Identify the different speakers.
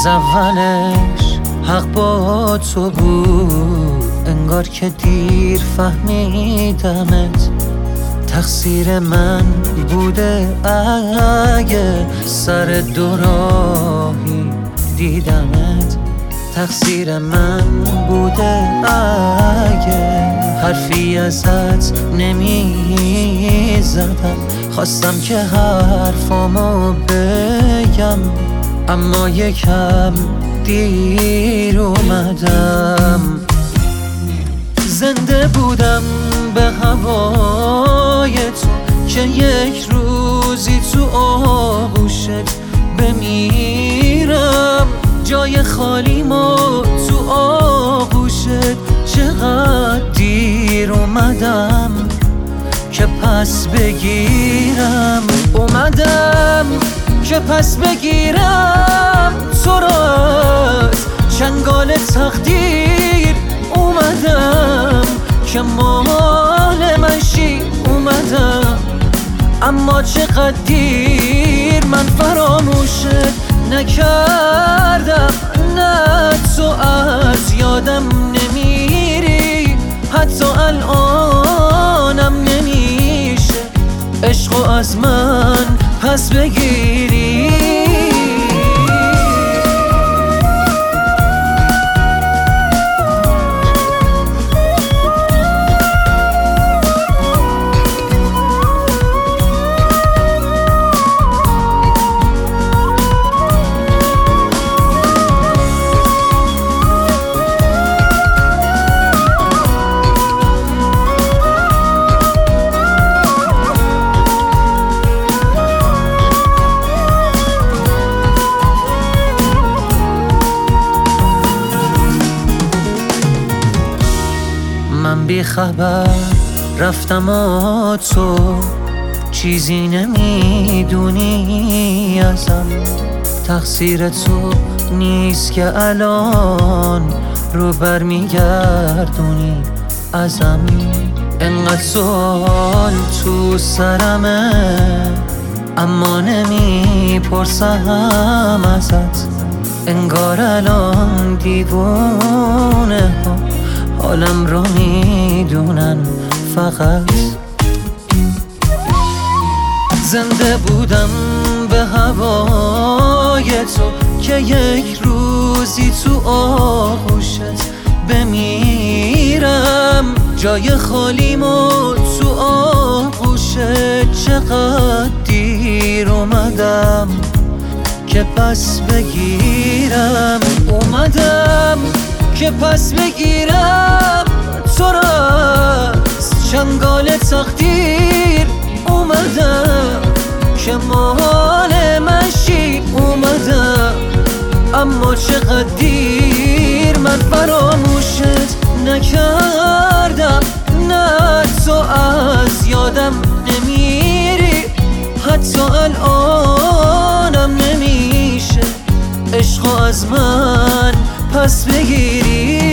Speaker 1: از اولش حق با تو بود، انگار که دیر فهمیدمت. تقصیر من بوده اگه سر دو راهی دیدمت. تقصیر من بوده اگه حرفی ازت نمی زدم. خواستم که حرفامو بگم اما یکم دیر اومدم. زنده بودم به هوای تو که یک روزی تو آغوشت بمیرم. جای خالیمو تو آغوشت چقدر دیر اومدم که پس بگیرم. اومدم که پس بگیرم تو را از چنگال تقدیر. اومدم که مال من شی. اومدم اما چقدر دیر من فراموشت نکردم. نه تو از یادم نمیری، حتی الانم نمیشه عشقو از من پس بگیری. من بی خبر رفتم و تو چیزی نمیدونی ازم. تقصیر تو نیست که الان رو برمیگردونی ازم. انقدر سوال تو سرمه اما نمیپرسم ازت. انگار الان دیوونه ها حالم رو میدونن فقط. زنده بودم به هوای تو که یک روزی تو آغوشت بمیرم. جای خالیمو تو آغوشت چقدر دیر اومدم که پس بگیرم. اومدم که پس بگیرم تو را از چنگال تقدیر. اومدم که مال من شی. اومدم اما چقدر دیر من فراموشت نکردم. نه تو از یادم نمیری، حتی الانم نمیشه عشقو از من پس بگیری.